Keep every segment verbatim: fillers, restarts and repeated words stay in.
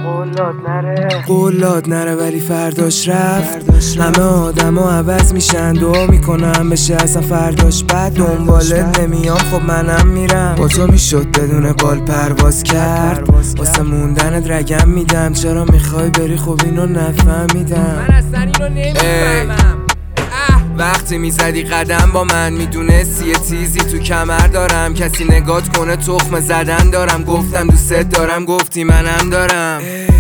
قولاد نره قولاد نره ولی فرداش رفت. همه آدم ها عوض میشن، دعا میکنم بشه اصلا فرداش بد. دنبالت نمیام خب منم میرم، با تو میشد بدون بال پرواز کرد. واسه موندنت رگم میدم، چرا میخوای بری خب اینو نفهمیدم. من اصلا اینو نمیفهمم. وقتی میزدی قدم با من میدونستی یه تیزی تو کمر دارم. کسی نگات کنه تخم زدن دارم. گفتم دوست دارم گفتی منم دارم،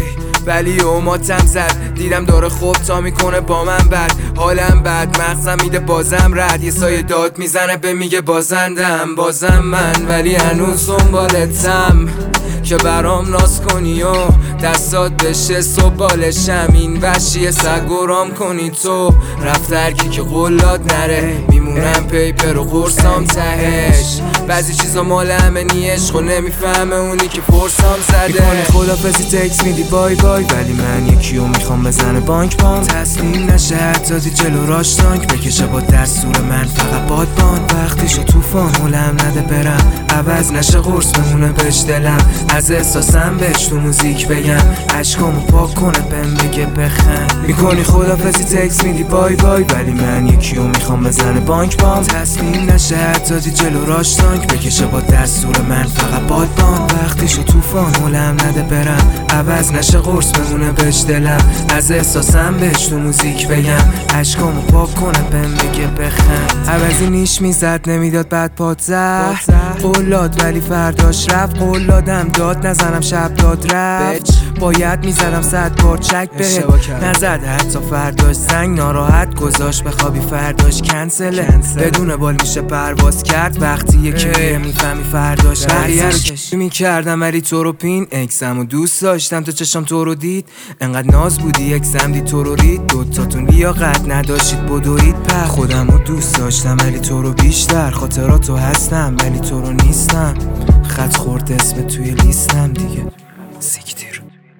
ولی اوماتم زد. دیدم داره خوب تا میکنه با من بد. حالم بد، مغزم میده بازم رد. یه سایه داد میزنه به میگه بازندم. بازم من ولی هنوز دنبالتم که برام ناز کنی و دستات بشه صبح بالشم. این وشی سگورام کنی تو رفت هرکی که قولاد نره. میمونم پیپر و قرصام تهش. بعضی چیزا مال همه نی عشق و نمیفهمه اونی که فرسام زده. میکنی خدافزی تکس میدی بای بای، ولی من یکیو میخوام بزنه بانک بان. تسلیم نشه حتی دی جلو راش تانک بکشه با دستور من فقط بادبان. وقتیشو توفان مولم نده برم، عوض نشه قرص بمونه بهش دلم. از احساسم بهش تو موزیک بگم، عشقامو پاک کنه بهم بگه بخند. میکنی خدافزی تکس میدی بای بای، ولی من یکیو میخوام بزنه بانک بان. تسلیم نشه حتی دی جلو راش تانک بکشه با دستور من فقط بادبان. وقتیشو توفان مولم نده برم، عوض نشه قرص بمونه بهش دلم. از احساسم بهش تو موزیک بگم، عشقامو پاک کنه بهم بگه بخند. عوضی نیش میزد نمیداد بعد پات زد. قولاد ولی فرداش رفت. قولادم داد نزنم شب داد رفت. باید میزدم صد بار چک به نزد حتی فرداش زنگ. ناراحت گذاشت بخوابی فرداش کنسله. بدون بال میشه پرواز کرد وقتی یکی میفهمی فرداش. بقیه رو کشی میکردم ولی تو رو پین. اکسم و دوست داشتم تو چشم تو رو دید. انقدر ناز بودی اکسم دی تو رو رید. دوتاتون لیاقت نداشتید بدورید پر. خودم رو دوست داشتم ولی تو رو بیشتر. خاطراتو هستم ولی تو رو نیستم. خط خورد اسم توی لیستم دیگه سیکتیر.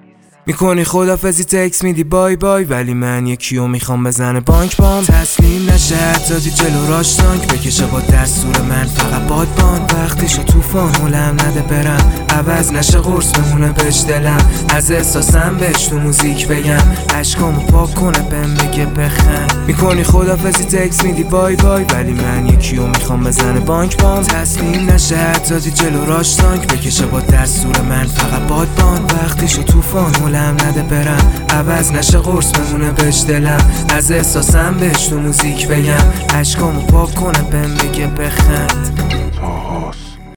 میکنی خدافزی تکس میدی بای بای، ولی من یکیو میخوام بزنه بانک بان. تسلیم نشه حتی دی جلو راش تانک بکشه با دستور من فقط بادبان. وقتیشو توفان مولم نده برم، عوض نشه قرص بمونه بهش دلم. از احساسم بهش تو موزیک بگم، عشقامو پاک کنه بهم بگه بخند. میکنی خدافزی تکس میدی بای بای، ولی من یکیو میخوام بزنه بانک بان. تسلیم نشه حتی دی جلو راش تانک بکشه با دستور من فقط بادبان. وقتیشو توفان مولم نده برم، عوض نشه قرص بمونه بهش دلم. از احساسم بهش تو موزیک بگم، عشقامو